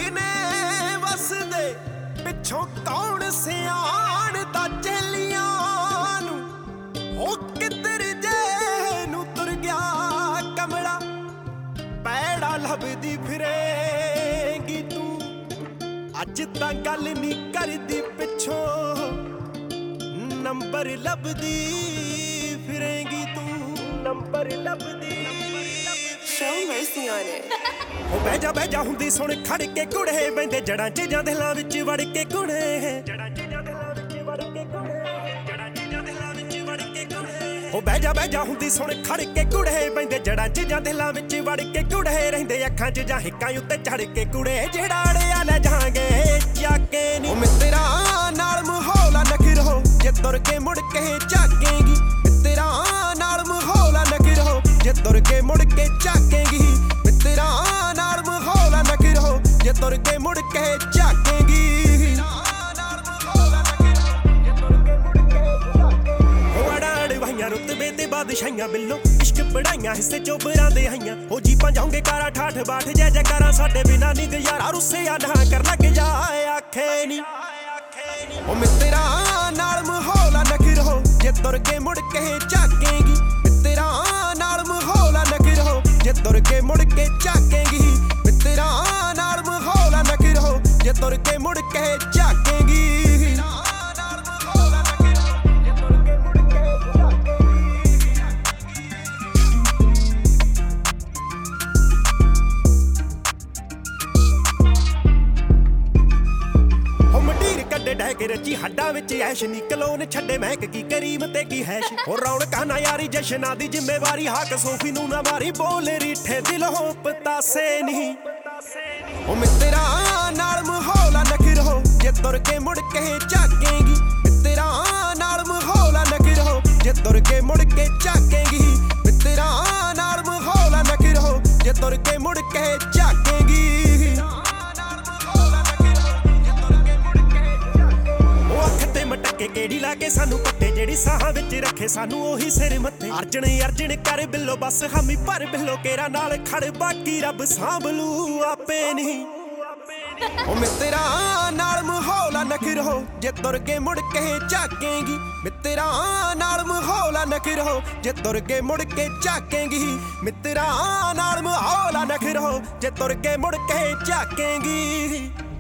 ਨੇ ਵਸਦੇ ਪਿੱਛੋਂ ਕੌਣ ਸਿਆਣਦਾ ਚੇਲੀਆਂ ਨੂੰ। ਉਹ ਕਿੱਧਰ ਜੇ ਨੂੰ ਤੁਰ ਗਿਆ ਕਮਲਾ, ਪੈੜਾ ਲੱਭਦੀ ਫਿਰੇਂਗੀ ਤੂੰ। ਅੱਜ ਤਾਂ ਗੱਲ ਨੀ ਕਰਦੀ ਪਿੱਛੋਂ, ਨੰਬਰ ਲੱਭਦੀ ਫਿਰੇਂਗੀ ਤੂੰ। ਨੰਬਰ ਲੱਭਦੀ Show mercy on it. ਉਹ ਬਹਿ ਜਾ ਹੁੰਦੀ ਸੁਣ ਖੜ ਕੇ ਕੁੜੇ, ਬੈਂਦੇ ਜੜਾਂ ਚੀਜ਼ਾਂ ਦਿਲਾਂ ਵਿੱਚ ਵੜ ਕੇ ਕੁੜੇ। ਜੜਾਂ ਚੀਜ਼ਾਂ ਦਿਲਾਂ ਵਿੱਚ ਵੜ ਕੇ ਕੁੜੇ, ਜੜਾਂ ਚੀਜ਼ਾਂ ਦਿਲਾਂ ਵਿੱਚ ਵੜ ਕੇ ਕੁੜੇ। ਉਹ ਬਹਿ ਜਾ ਹੁੰਦੀ ਸੁਣ ਖੜ ਕੇ ਕੁੜੇ, ਬੈਂਦੇ ਜੜਾਂ ਚੀਜ਼ਾਂ ਦਿਲਾਂ ਵਿੱਚ ਵੜ ਕੇ ਕੁੜੇ। ਰਹਿੰਦੇ ਅੱਖਾਂ 'ਚ ਜਾਂ ਹਿੱਕਾਂ ਉੱਤੇ ਚੜ ਕੇ ਕੁੜੇ, ਜਿਹੜਾ ਅੜਿਆ ਲੈ ਜਾਾਂਗੇ ਚਾਕੇ ਨੀ। ਉਹ ਮਿੱਤਰਾ ਨਾਲ ਮਾਹੌਲ ਨਖਰ ਹੋ, ਜੇ ਤੁਰ ਕੇ ਮੁੜ ਕੇ ਝਾਕੇਂਗੀ। ਮਿੱਤਰਾ ਨਾਲ ਮਾਹੌਲ ਨਖਰ ਹੋ, ਜੇ ਤੁਰ ਕੇ ਮੁੜ ਕੇ ਝਾਕੇਂਗੀ। ਮਿੱਤਰਾ ਨਾਲ ਮਾਹੌਲ ਨਖਰ ਹੋ, ਜੇ ਤੁਰ ਕੇ ਮੁੜ ਕੇ ਝਾਕੇਂਗੀ। ਰੁਤਬੇ ਤੇ ਬਾਦਸ਼ਾਹੀਆਂ ਬਿੱਲੋ ਇਸ਼ਕ ਪੜਾਈਆਂ, ਹਿੱਸੇ ਚੋਬਰਾਂ ਦੇ ਆਈਆਂ। ਉਹ ਜੀਪਾਂ ਜਾਉਂਗੇ ਕਾਰਾ ਠਾਠ ਬਾਠ ਜੈ ਜੈਕਾਰਾਂ, ਸਾਡੇ ਬਿਨਾਂ ਨੀ ਗੁਜ਼ਾਰਾ। ਰੁੱਸਿਆ ਨਾ ਕਰ ਲੱਗ ਜਾ ਆਖੇ ਨੀ। ਉਹ ਮਿੱਤਰਾ ਨਾਲ ਮਾਹੌਲ ਨਖਰ ਹੋ, ਜੇ ਤੁਰ ਕੇ ਮੁੜ ਕੇ ਝਾਕੇਂਗੀ। ਮਿੱਤਰਾ ਨਾਲ ਮਾਹੌਲ ਨਖਰ ਹੋ, ਜੇ ਤੁਰ ਕੇ ਮੁੜ ਕੇ ਝਾਕੇਂਗੀ। ਮਿੱਤਰਾ ਨਾਲ ਮਾਹੌਲ ਨਖਰ ਹੋ, ਜੇ ਤੁਰ ਕੇ ਮੁੜ ਕੇ ਝਾਕੇਂਗੀ। ਡਹਿ ਕੇ ਰੱਜੀ ਹੱਡਾਂ ਵਿੱਚ ਐਸ਼ ਨੀ, ਕਲੋਨ ਛੱਡੇ ਮਹਿਕ ਕੀ ਕਰੀਮ ਤੇ ਕੀ ਹੈਸ਼। ਉਹ ਰੌਣਕਾਂ ਨਾ ਯਾਰੀ ਜਸ਼ਨਾਂ ਦੀ ਜ਼ਿੰਮੇਵਾਰੀ, ਹਾਕ ਸੋਫੀ ਨੂੰ ਨਾ ਮਾਰੀ ਬੋਲ ਰੀਠੇ ਦਿਲੋਂ ਪਤਾਸੇ ਨਹੀਂ। ਉਹ ਮਿੱਤਰਾ ਨਾਲ ਮਾਹੌਲ ਨਖਰ ਹੋ, ਜੇ ਤੁਰ ਕੇ ਮੁੜ ਕੇ ਝਾਕੇਂਗੀ। ਮਿੱਤਰਾ ਨਾਲ ਮਾਹੌਲ ਨਖਰ ਹੋ, ਜੇ ਤੁਰ ਕੇ ਮੁੜ ਕੇ ਝਾਕੇਂਗੀ। ਮਿੱਤਰਾ ਨਾਲ ਮਾਹੌਲ ਨਖਰ ਹੋ, ਜੇ ਤੁਰ ਕੇ ਮੁੜ ਕੇ ਝਾਕੇਂਗੀ। ਮਟਕੇ ਕਿਹੜੀ ਲਾ ਕੇ ਸਾਨੂੰ ਪੱਟੇ, ਜਿਹੜੀ ਸਾਹਾਂ ਵਿੱਚ ਰੱਖੇ ਸਾਨੂੰ ਉਹੀ ਸਿਰ ਮੱਥੇ। ਅਰਜਣ ਕਰ ਬਿੱਲੋ ਬਸ ਹਾਮੀ ਭਰ ਬਿੱਲੋ, ਕੇਰਾ ਨਾਲ ਖੜ ਬਾਕੀ ਰੱਬ ਸਾਂਭਲੂ ਆਪੇ ਨਹੀਂ। ਉਹ ਮਿੱਤਰਾ ਨਾਲ ਮਾਹੌਲ ਨਖਰ ਹੋ, ਜੇ ਤੁਰ ਕੇ ਮੁੜ ਕੇ ਝਾਕੇਂਗੀ। ਮਿੱਤਰਾ ਨਾਲ ਮਾਹੌਲ ਨਖਰ ਹੋ, ਜੇ ਤੁਰ ਕੇ ਮੁੜ ਕੇ ਝਾਕੇਂਗੀ। ਮਿੱਤਰਾ ਨਾਲ ਮਾਹੌਲ ਨਖਰ ਹੋ, ਜੇ ਤੁਰ ਕੇ ਮੁੜ ਕੇ ਝਾਕੇਂਗੀ।